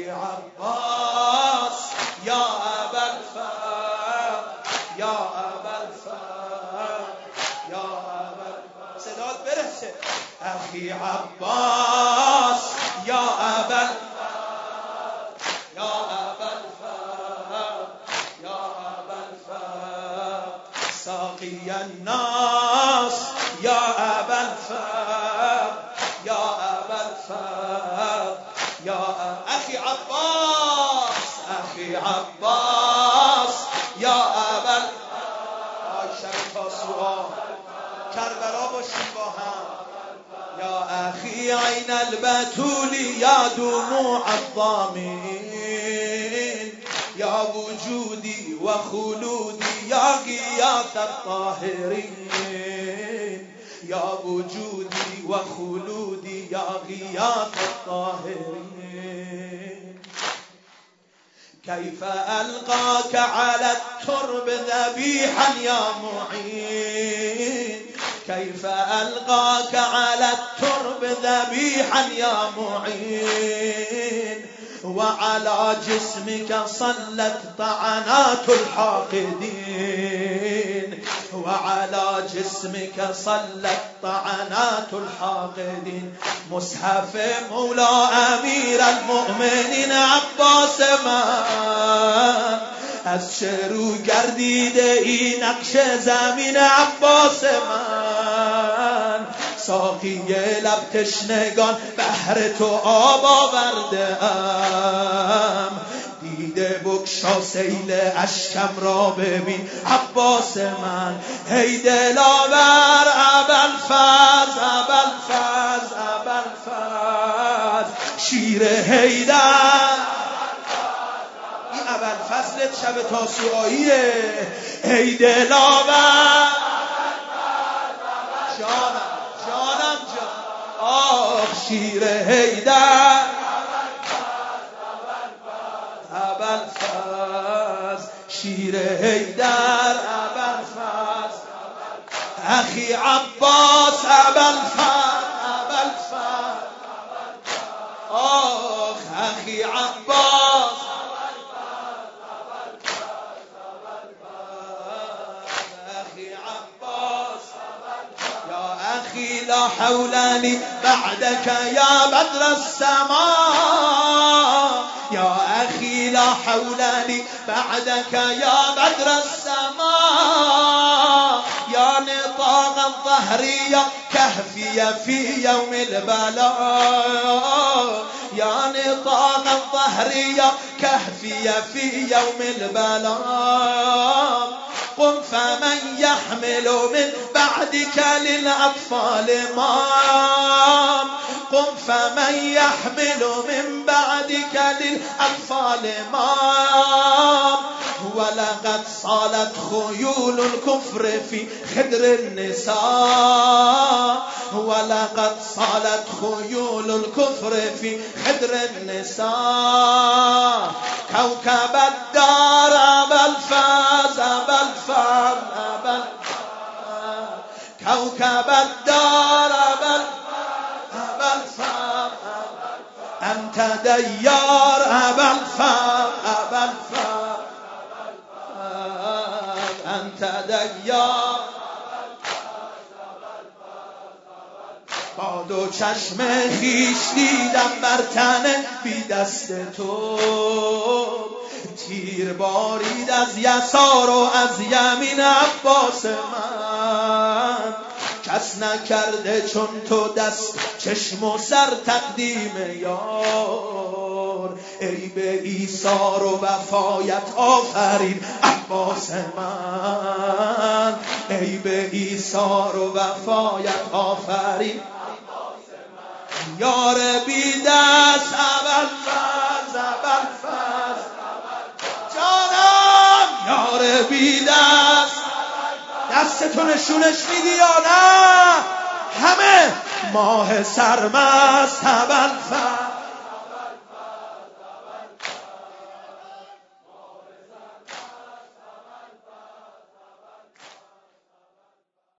اخی عباس یا ابوالفضل یا ابوالفضل یا ابوالفضل. صدات برسه. اخی عباس یا ابوالفضل یا ابوالفضل یا ابوالفضل ساقی الناس یا ابوالفضل یا ابوالفضل یا اخی عباس اخی عباس یا ابوالفضل. شب تاسوعا کربلا باشیم با هم. یا اخی عین البتول یا دموع الضامین یا وجودی و خلودی یا غیاث الطاهرین یا وجودی و خلودی یا غیاث الطاهرین. کیف القاک علی الترب ذبیحا یا معین کیف القاک علی الترب ذبیحا یا معین وعلى جسمك صلت طعنات الحاقدين وعلى جسمك صلت طعنات الحاقدين. مصحف مولا امیر المؤمنین عباس من از چه رو گردیده این نقش زمین عباس من ساقی لب تشنگان بهر تو آب آورده ام دیده بگشا سیل اشکم را ببین عباس من ای دلاور ابوالفضل ابوالفضل ابوالفضل شیر حیدر. این ابوالفضل شب تاسوعاییه. ای دلاور جانم جانم جان آه شیر حیدر ابوالفضل شیر حیدر ابوالفضل اخی عباس ابوالفضل ابوالفضل آه اخی عباس لا حول لي بعدك يا بدر السماء يا أخي لا حول لي بعدك يا بدر السماء يا نطاق الظهر يا كهفي في يوم البلاء يا نطاق الظهر يا كهفي في يوم البلاء. قم فمن يحمل من بعدك للأطفال مام قم فمن يحمل من بعدك للأطفال مام ولقد صالت خيول الكفر في خدر النساء ولقد صالت خيول الكفر في خدر النساء. كوكب الدار أبوالفضل أبوالفضل كوكب الدار أبوالفضل أنت ديار أبوالفضل أبوالفضل أنت ديار. با دو چشم خیش دیدم بر تن بی دست تو تیر بارید از یسار و از یمین عباس من کس نکرده چون تو دست چشم و سر تقدیم یار ای به ایثار و وفایت آفرین عباس من ای به ایثار و وفایت آفرین یار بی دست ابوالفضل ابوالفضل جانم یار بی دست دستتو نشونش میدی یا نه همه ماه سرمست ابوالفضل